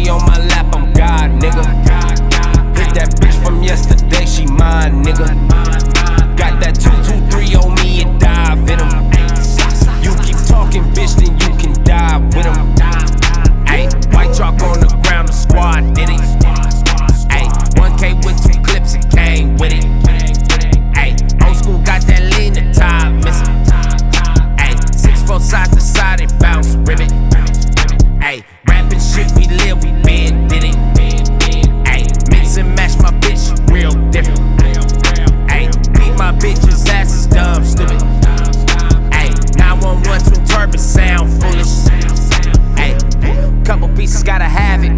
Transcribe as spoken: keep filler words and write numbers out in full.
money on my lap, I'm God, nigga. Hit that bitch from yesterday, she mine, nigga. Got that two